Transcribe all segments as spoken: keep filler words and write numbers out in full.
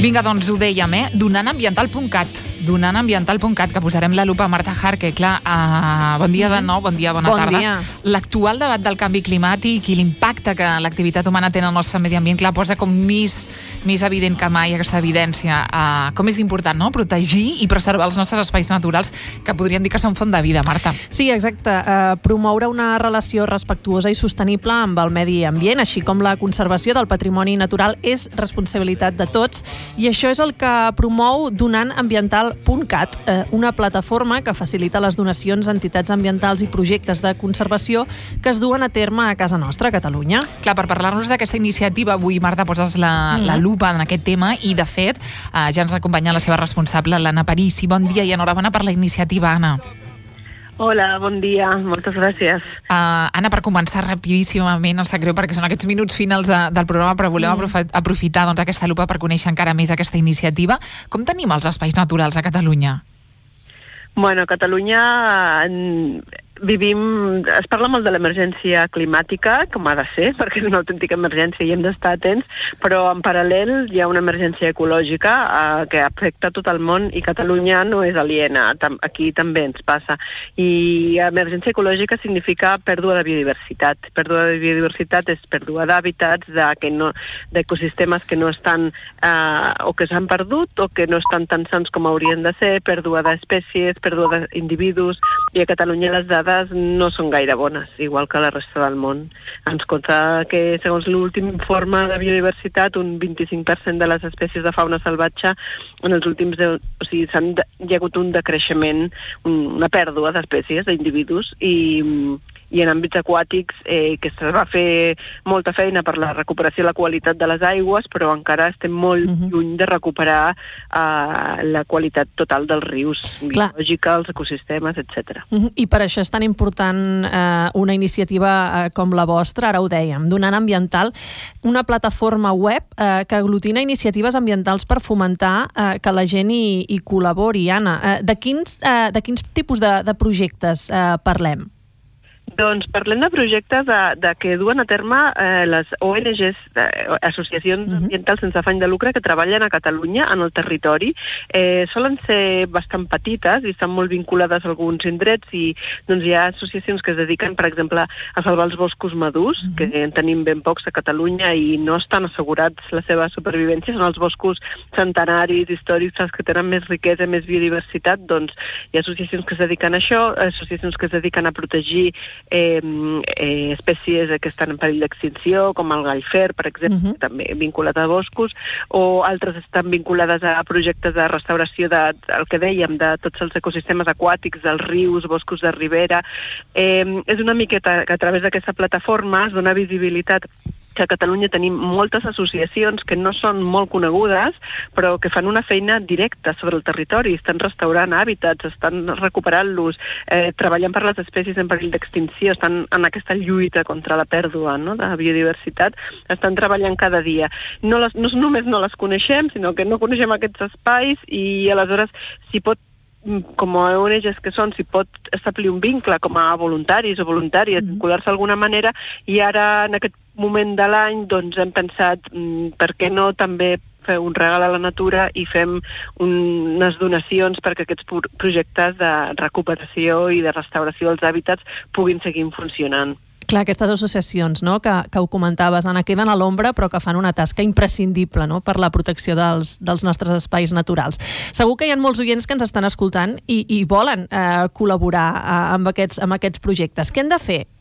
Vinga, doncs ho dèiem, eh? donanambiental punt cat. donanambiental punt cat, que posarem la lupa a Marta Jarque. Clar, uh, bon dia de nou, bon dia, bona bon tarda. Dia. L'actual debat del canvi climàtic i l'impacte que l'activitat humana té en el nostre medi ambient, clar, posa com més, més evident que mai aquesta evidència. Uh, com és important, no?, protegir i preservar els nostres espais naturals, que podríem dir que són font de vida, Marta. Sí, exacte. Uh, promoure una relació respectuosa i sostenible amb el medi ambient, així com la conservació del patrimoni natural, és responsabilitat de tots, i això és el que promou donanambiental punt cat, eh, una plataforma que facilita les donacions a entitats ambientals i projectes de conservació que es duen a terme a casa nostra, a Catalunya. Clar, per parlar-nos d'aquesta iniciativa, avui, Marta, poses la, mm. la lupa en aquest tema i, de fet, eh, ja ens acompanya la seva responsable, l'Anna Parisi. Bon dia i enhorabona per la iniciativa, Anna. Hola, bon dia, moltes gràcies. Uh, Anna, per començar rapidíssimament, no sap greu perquè són aquests minuts finals de, del programa, però volem mm. aprofitar doncs, aquesta lupa per conèixer encara més aquesta iniciativa. Com tenim els espais naturals a Catalunya? Bueno, a Catalunya vivim, es parla molt de l'emergència climàtica, com ha de ser, perquè és una autèntica emergència i hem d'estar atents, però en paral·lel hi ha una emergència ecològica eh, que afecta tot el món i Catalunya no és aliena, tam- aquí també ens passa. I emergència ecològica significa pèrdua de biodiversitat. Pèrdua de biodiversitat és pèrdua d'hàbitats, de que no, d'ecosistemes que no estan, eh, o que s'han perdut o que no estan tan sants com haurien de ser, pèrdua d'espècies, pèrdua d'individus, i a Catalunya les dades no són gaire bones, igual que la resta del món. Ens consta que, segons l'últim informe de biodiversitat, un vint-i-cinc per cent de les espècies de fauna salvatge en els últims deu... O sigui, s'han de, hi ha hagut un decreixement, un, una pèrdua d'espècies, d'individus, i... i en àmbits aquàtics eh, que se va fer molta feina per la recuperació de la qualitat de les aigües, però encara estem molt uh-huh. lluny de recuperar eh, la qualitat total dels rius, biològica, els ecosistemes, etcètera. Uh-huh. I per això és tan important eh, una iniciativa eh, com la vostra, ara ho dèiem, Donant Ambiental, una plataforma web eh, que aglutina iniciatives ambientals per fomentar eh, que la gent hi, hi col·labori. Anna, eh, de, quins, eh, de quins tipus de, de projectes eh, parlem? Doncs parlem de projectes de, de que duen a terme eh, les O N Ges, eh, associacions uh-huh. ambientals sense afany de lucre, que treballen a Catalunya, en el territori. Eh, solen ser bastant petites i estan molt vinculades a alguns indrets, i doncs, hi ha associacions que es dediquen, per exemple, a salvar els boscos madurs, uh-huh. que en tenim ben pocs a Catalunya i no estan assegurats la seva supervivència. Són els boscos centenaris, històrics, els que tenen més riquesa, més biodiversitat. Doncs hi ha associacions que es dediquen a això, associacions que es dediquen a protegir Eh, eh, espècies que estan en perill d'extinció, com el gall fer, per exemple, uh-huh. també vinculat a boscos, o altres estan vinculades a projectes de restauració de, el que dèiem, de tots els ecosistemes aquàtics, dels rius, boscos de ribera. Eh, és una miqueta que a través d'aquesta plataforma es dona visibilitat que a Catalunya tenim moltes associacions que no són molt conegudes, però que fan una feina directa sobre el territori, estan restaurant hàbitats, estan recuperant-los, eh, treballant per les espècies en perill d'extinció, estan en aquesta lluita contra la pèrdua, no?, de biodiversitat, estan treballant cada dia. No, les, no només no les coneixem, sinó que no coneixem aquests espais, i aleshores s'hi pot, com a O N Ges que són, s'hi pot establir un vincle com a voluntaris o voluntàries, mm. vincular-se d'alguna manera, i ara en aquest moment de l'any doncs hem pensat mm, per què no també fer un regal a la natura i fem un, unes donacions perquè aquests projectes de recuperació i de restauració dels hàbitats puguin seguir funcionant. Clar, aquestes associacions, no?, que, que ho comentaves, Anna, queden a l'ombra però que fan una tasca imprescindible, no?, per la protecció dels, dels nostres espais naturals. Segur que hi ha molts oients que ens estan escoltant i, i volen eh, col·laborar eh, amb, aquests, amb aquests projectes. Què han de fer?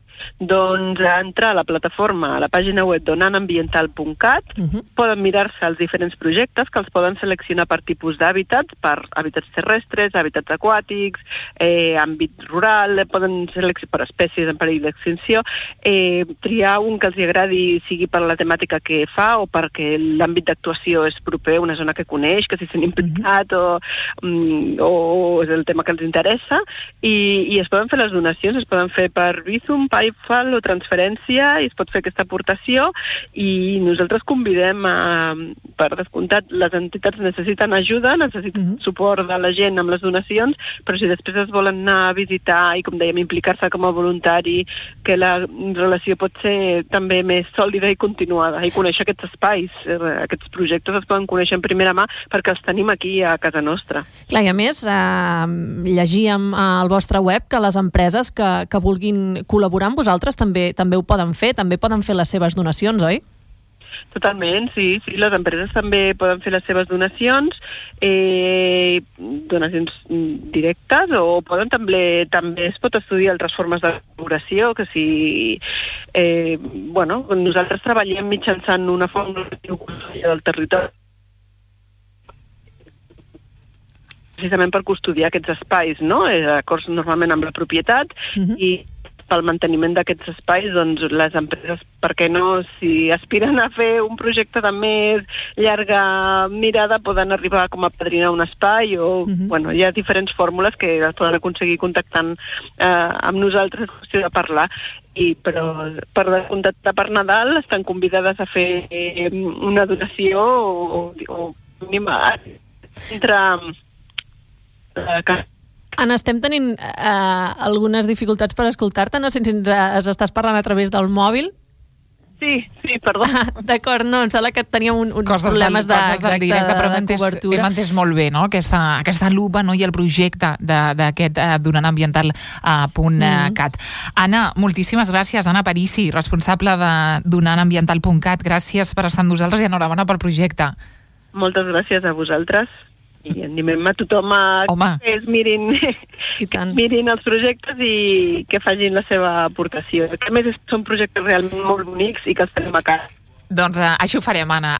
Doncs entrar a la plataforma, a la pàgina web donanambiental punt cat, uh-huh. poden mirar-se els diferents projectes que els poden seleccionar per tipus d'hàbitats, per hàbitats terrestres, hàbitats aquàtics, eh, àmbit rural, poden seleccionar per espècies en perill d'extinció, eh, triar un que els agradi, sigui per la temàtica que fa o perquè l'àmbit d'actuació és proper, una zona que coneix, que s'hi sent implicat, uh-huh. o, mm, o és el tema que els interessa, i, i es poden fer les donacions, es poden fer per Bizum, Pay PayPal o transferència i es pot fer aquesta aportació i nosaltres convidem a, per descomptat, les entitats necessiten ajuda, necessiten mm-hmm. suport de la gent amb les donacions, però si després es volen anar a visitar i, com dèiem, implicar-se com a voluntari, que la relació pot ser també més sòlida i continuada i conèixer aquests espais, aquests projectes es poden conèixer en primera mà perquè els tenim aquí a casa nostra. Clar, i a més, eh, llegíem al vostre web que les empreses que, que vulguin col·laborar amb vosaltres també també ho poden fer, també poden fer les seves donacions, oi? Totalment, sí, sí, les empreses també poden fer les seves donacions, eh, donacions directes, o poden també, també es pot estudiar altres formes de col·laboració, que si, eh, bueno, nosaltres treballem mitjançant una fórmula del territori, precisament per custodiar aquests espais, no? Acords normalment amb la propietat, uh-huh. i pel manteniment d'aquests espais, doncs les empreses, per què no, si aspiren a fer un projecte de més llarga mirada, poden arribar com a padrinar un espai o, uh-huh. bueno, hi ha diferents fórmules que es poden aconseguir contactant eh, amb nosaltres, és qüestió de parlar. I, però per contactar per Nadal estan convidades a fer eh, una donació o, o, o entre eh, Anna, estem tenint eh, algunes dificultats per escoltar-te, no sé si ens, ens estàs parlant a través del mòbil. Sí, sí, perdó. Ah, d'acord, no, em sembla que teníem un, uns coses problemes del, de, coses del directe, però hem de entès, cobertura. hem entès molt bé, no?, aquesta, aquesta lupa, no?, i el projecte d'aquest uh, donant ambiental uh, punt cat. Mm. Anna, moltíssimes gràcies. Anna Parisi, responsable de donant ambiental punt cat. Gràcies per estar amb nosaltres i enhorabona pel projecte. Moltes gràcies a vosaltres. I animem a tothom a que es mirin, que mirin els projectes i que facin la seva aportació. A més, són projectes realment molt bonics i que els tenim a casa. Doncs uh, això ho farem, Anna.